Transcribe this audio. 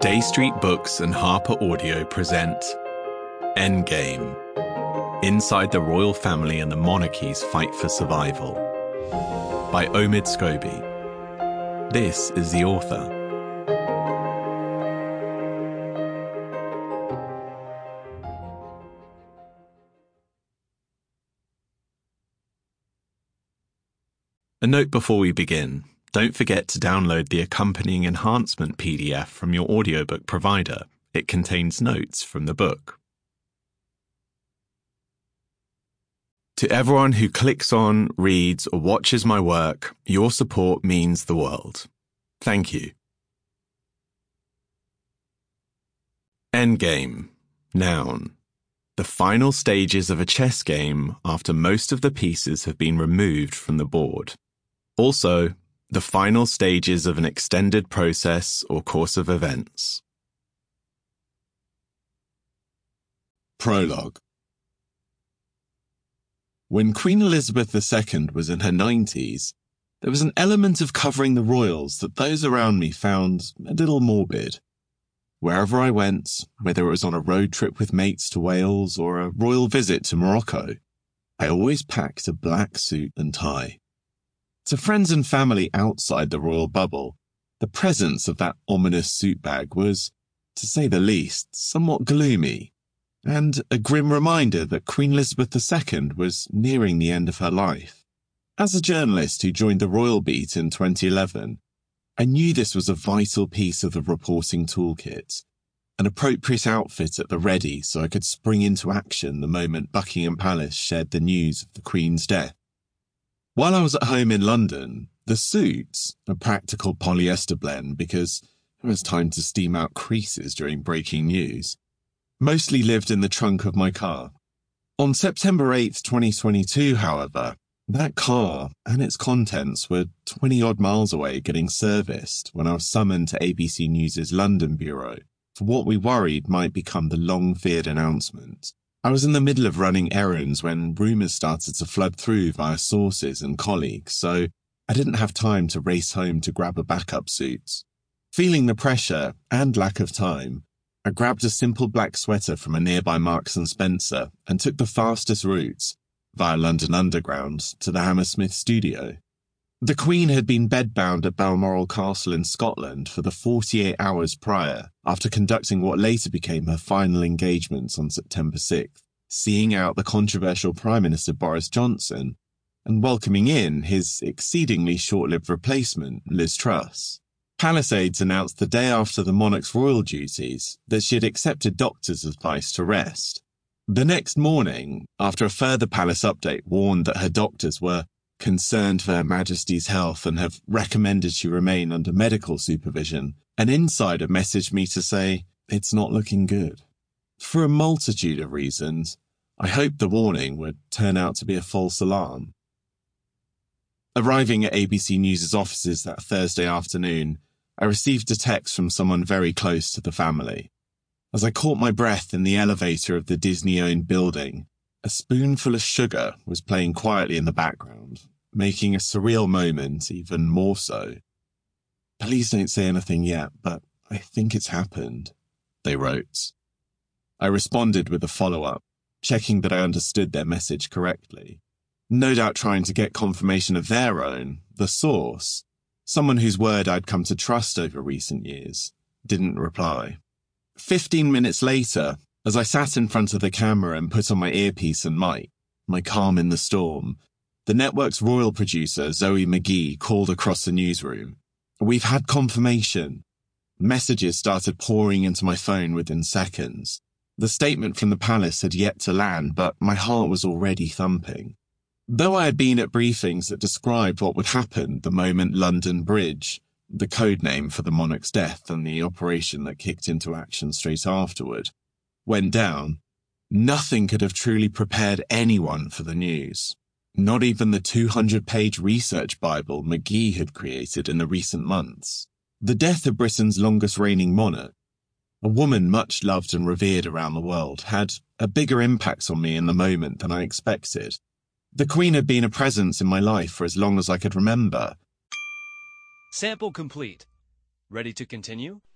J Street Books and Harper Audio present Endgame, Inside the Royal Family and the Monarchy's Fight for Survival, by Omid Scobie. This is the author. A note before we begin. Don't forget to download the accompanying enhancement PDF from your audiobook provider. It contains notes from the book. To everyone who clicks on, reads, or watches my work, your support means the world. Thank you. Endgame. Noun. The final stages of a chess game after most of the pieces have been removed from the board. Also, the final stages of an extended process or course of events. Prologue. When Queen Elizabeth II was in her 90s, there was an element of covering the royals that those around me found a little morbid. Wherever I went, whether it was on a road trip with mates to Wales or a royal visit to Morocco, I always packed a black suit and tie. To friends and family outside the royal bubble, the presence of that ominous suit bag was, to say the least, somewhat gloomy, and a grim reminder that Queen Elizabeth II was nearing the end of her life. As a journalist who joined the Royal Beat in 2011, I knew this was a vital piece of the reporting toolkit, an appropriate outfit at the ready so I could spring into action the moment Buckingham Palace shared the news of the Queen's death. While I was at home in London, the suit, a practical polyester blend because there was time to steam out creases during breaking news, mostly lived in the trunk of my car. On September 8, 2022, however, that car and its contents were 20-odd miles away getting serviced when I was summoned to ABC News' London bureau for what we worried might become the long-feared announcement. I was in the middle of running errands when rumours started to flood through via sources and colleagues, so I didn't have time to race home to grab a backup suit. Feeling the pressure and lack of time, I grabbed a simple black sweater from a nearby Marks & Spencer and took the fastest route, via London Underground, to the Hammersmith studio. The Queen had been bedbound at Balmoral Castle in Scotland for the 48 hours prior, after conducting what later became her final engagement on September 6th, seeing out the controversial Prime Minister Boris Johnson and welcoming in his exceedingly short-lived replacement, Liz Truss. Palisades announced the day after the monarch's royal duties that she had accepted doctors' advice to rest. The next morning, after a further palace update warned that her doctors were concerned for Her Majesty's health and have recommended she remain under medical supervision, an insider messaged me to say, "It's not looking good." For a multitude of reasons, I hoped the warning would turn out to be a false alarm. Arriving at ABC News' offices that Thursday afternoon, I received a text from someone very close to the family. As I caught my breath in the elevator of the Disney-owned building, a spoonful of sugar was playing quietly in the background, making a surreal moment even more so. "Please don't say anything yet, but I think it's happened," they wrote. I responded with a follow-up, checking that I understood their message correctly. No doubt trying to get confirmation of their own, the source, someone whose word I'd come to trust over recent years, didn't reply. 15 minutes later, as I sat in front of the camera and put on my earpiece and mic, my calm in the storm, the network's royal producer, Zoe McGee, called across the newsroom. "We've had confirmation." Messages started pouring into my phone within seconds. The statement from the palace had yet to land, but my heart was already thumping. Though I had been at briefings that described what would happen the moment London Bridge, the code name for the monarch's death and the operation that kicked into action straight afterward, went down, nothing could have truly prepared anyone for the news. Not even the 200-page research Bible McGee had created in the recent months. The death of Britain's longest reigning monarch, a woman much loved and revered around the world, had a bigger impact on me in the moment than I expected. The Queen had been a presence in my life for as long as I could remember. Sample complete. Ready to continue?